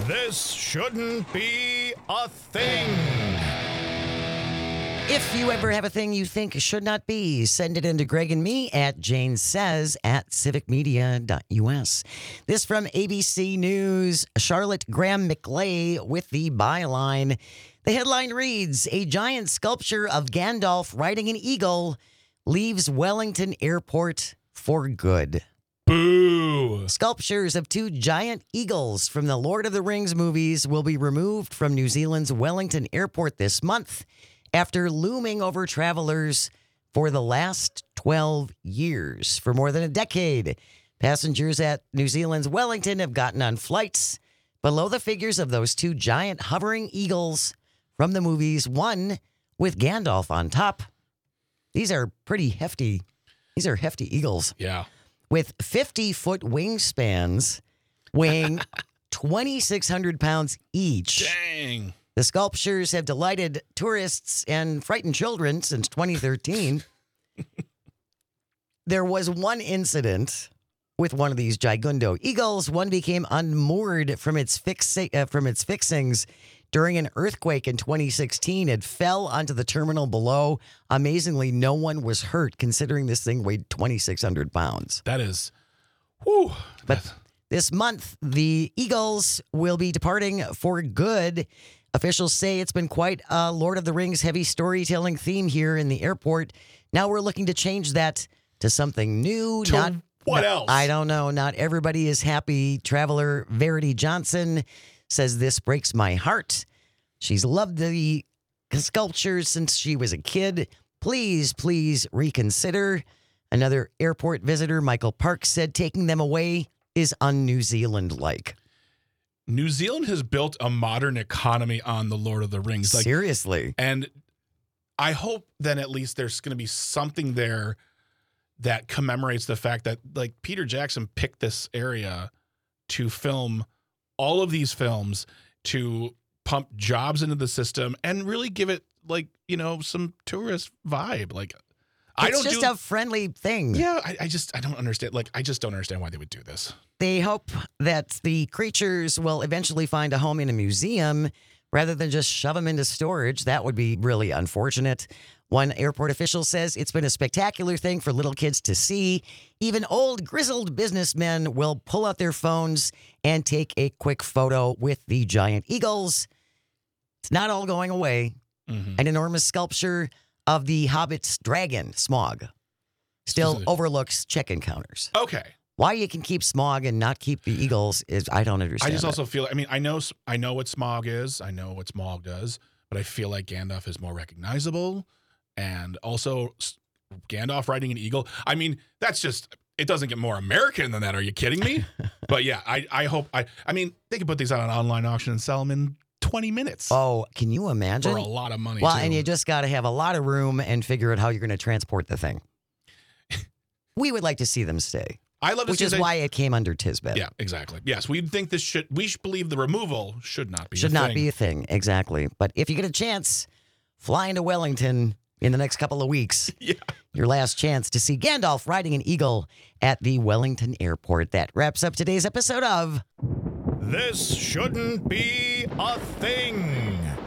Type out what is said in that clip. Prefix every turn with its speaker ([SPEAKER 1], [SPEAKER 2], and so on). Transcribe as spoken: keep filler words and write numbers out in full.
[SPEAKER 1] This shouldn't be a thing.
[SPEAKER 2] If you ever have a thing you think should not be, send it in to Greg and me at Jane Says at civic media dot U S. This from A B C News. Charlotte Graham McLay with the byline. The headline reads, a giant sculpture of Gandalf riding an eagle leaves Wellington Airport for good.
[SPEAKER 1] Boo.
[SPEAKER 2] Sculptures of two giant eagles from the Lord of the Rings movies will be removed from New Zealand's Wellington Airport this month after looming over travelers for the last twelve years. For more than a decade, passengers at New Zealand's Wellington have gotten on flights below the figures of those two giant hovering eagles from the movies, one with Gandalf on top. These are pretty hefty. These are hefty eagles.
[SPEAKER 1] Yeah.
[SPEAKER 2] With fifty-foot wingspans weighing twenty-six hundred pounds each.
[SPEAKER 1] Dang.
[SPEAKER 2] The sculptures have delighted tourists and frightened children since twenty thirteen. There was one incident with one of these Gigundo eagles. One became unmoored from its fixa- uh, from its fixings during an earthquake in twenty sixteen. It fell onto the terminal below. Amazingly, no one was hurt, considering this thing weighed twenty-six hundred pounds.
[SPEAKER 1] That is, whew.
[SPEAKER 2] But this month, the Eagles will be departing for good. Officials say it's been quite a Lord of the Rings heavy storytelling theme here in the airport. Now we're looking to change that to something new.
[SPEAKER 1] To
[SPEAKER 2] not
[SPEAKER 1] what
[SPEAKER 2] not-
[SPEAKER 1] else?
[SPEAKER 2] I don't know. Not everybody is happy. Traveler Verity Johnson says this breaks my heart. She's loved the sculptures since she was a kid. Please, please reconsider. Another airport visitor, Michael Parks, said taking them away is un-New Zealand-like.
[SPEAKER 1] New Zealand has built a modern economy on the Lord of the Rings. Like,
[SPEAKER 2] Seriously.
[SPEAKER 1] and I hope then at least there's going to be something there that commemorates the fact that, like, Peter Jackson picked this area to film all of these films, to pump jobs into the system and really give it, like, you know, some tourist vibe. Like, I
[SPEAKER 2] It's
[SPEAKER 1] don't
[SPEAKER 2] just
[SPEAKER 1] do,
[SPEAKER 2] a friendly thing.
[SPEAKER 1] yeah, I, I just, I don't understand. Like, I just don't understand why they would do this.
[SPEAKER 2] They hope that the creatures will eventually find a home in a museum rather than just shove them into storage. That would be really unfortunate. One airport official says it's been a spectacular thing for little kids to see. Even old, grizzled businessmen will pull out their phones and take a quick photo with the giant eagles. It's not all going away.
[SPEAKER 1] Mm-hmm.
[SPEAKER 2] An enormous sculpture of the Hobbit's dragon, Smaug, still overlooks check-in counters.
[SPEAKER 1] Okay.
[SPEAKER 2] Why you can keep Smaug and not keep the eagles is I don't understand.
[SPEAKER 1] I just
[SPEAKER 2] it.
[SPEAKER 1] also feel, I mean, I know, I know what Smaug is. I know what Smaug does, but I feel like Gandalf is more recognizable. And also Gandalf riding an eagle. I mean, that's just, it doesn't get more American than that. Are you kidding me? But yeah, I, I hope, I, I mean, they could put these on an online auction and sell them in twenty minutes.
[SPEAKER 2] Oh, can you imagine?
[SPEAKER 1] For a lot of money.
[SPEAKER 2] Well,
[SPEAKER 1] too.
[SPEAKER 2] and you just got to have a lot of room and figure out how you're going to transport the thing. We would like to see them stay.
[SPEAKER 1] I love to
[SPEAKER 2] Which
[SPEAKER 1] see
[SPEAKER 2] is
[SPEAKER 1] they,
[SPEAKER 2] why it came under Tisbet.
[SPEAKER 1] Yeah, exactly. Yes, we think this should, we should believe the removal should not be
[SPEAKER 2] Should
[SPEAKER 1] a
[SPEAKER 2] not
[SPEAKER 1] thing.
[SPEAKER 2] be a thing, exactly. But if you get a chance, fly into Wellington in the next couple of weeks.
[SPEAKER 1] Yeah.
[SPEAKER 2] Your last chance to see Gandalf riding an eagle at the Wellington Airport. That wraps up today's episode of
[SPEAKER 1] This shouldn't be a thing.